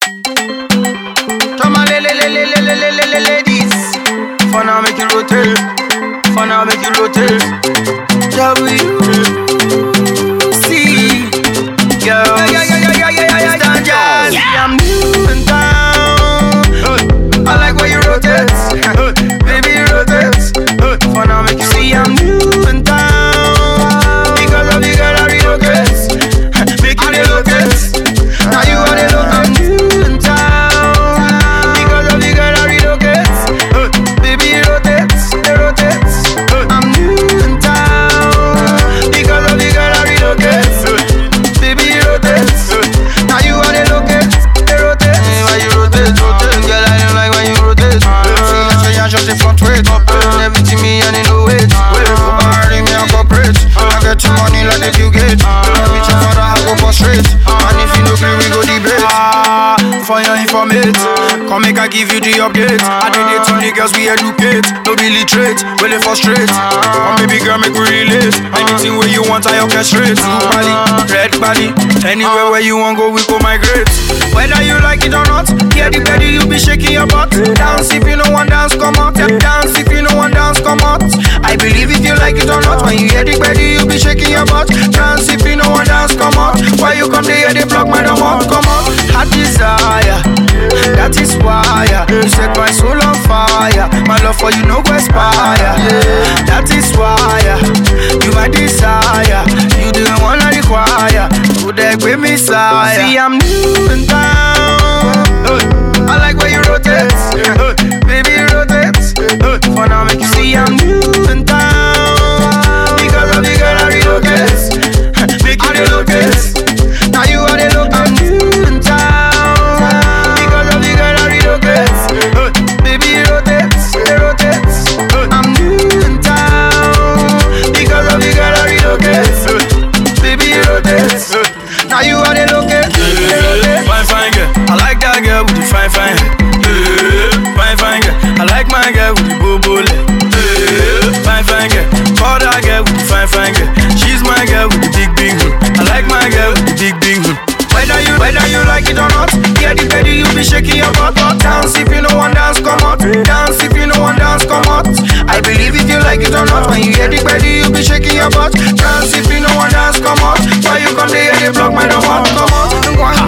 Come on, ladies. For now, make it rotate. For now, make it rotate. W-C. Girls. Yeah. I'm new in town. I like where you rotate. Baby, rotate. For now, make you see I'm new in town. Because of the girl I relocate. Make you relocate. Now you are the look. I'm new in town. Because of the girl I relocate. Baby, rotate. Rotate. I'm new in town. Because of the girl I relocate. Baby, rotate. Now you are the locate. Rotate. Why you rotate? Rotate. Girl, I don't like when you rotate. See, I just the front weight. Everything me and in the weight. Party me, I cooperate. I get your money like the Bill Gates. Every time I go for straight. And if you don't agree, we go debate. For your informate, come make I give you the update. I did it only girls we educate. No be literate, will they frustrate. Come baby girl, make we relate. Anything where you want, I orchestrate. Blue body, red body. Anywhere where you want go, we go migrate. Whether you like it or not, hear the belly, you be shaking your butt. Dance if you know one dance, come out. Dance if you know one dance, come out. I believe if you like it or not, when you hear the belly, you be shaking your butt. Dance if you know one dance, come out. Why you come there, they block my dumb out, come out. Hot desire, that is why you set my soul on fire. My love for you no go expire. That is why you my desire. You the one I require. Would they give me sire? See, I'm new in town. I like where you rotate. Baby, rotate. For now, make you see I'm new in town. Because of the girl I relocate. Make you relocate. Now you are the look. I'm new in town. Because of the girl I relocate. Baby, rotate. Rotate. I'm new in town. Because of the girl I relocate. Baby, rotate. Now you are the locate. Fine, fine girl. I like that girl with the fine, fine hair. Fine, fine girl. I like my girl with the bobo leg. Fine, fine girl. Call that girl with the fine, fine girl. She's my girl with the big, big hood. I like my girl with the big, big hood. Whether you like it or not, hear the belly, you be shaking your butt. Dance if you know one dance, come out. Dance if you know one dance, come out. I believe if you like it or not, when you hear the belly, you be shaking your butt. Dance if you know one dance, come out. Why you come there, they block my dumb out, come out. Go on.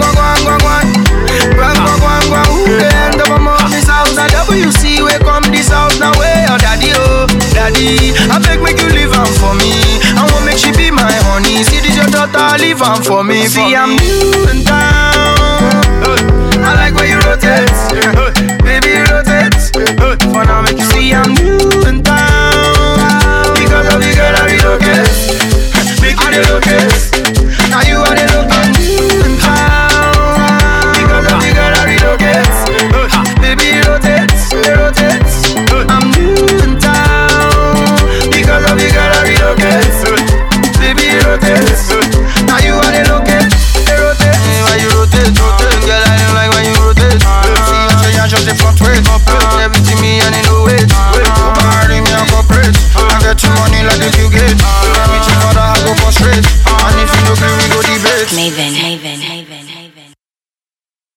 Who the end of a mommy's house? Now WC, we come this house now. Where your daddy, oh, daddy? I beg make you leave am for me. I won't make she be my honey. See this your daughter, leave am for me. See I'm new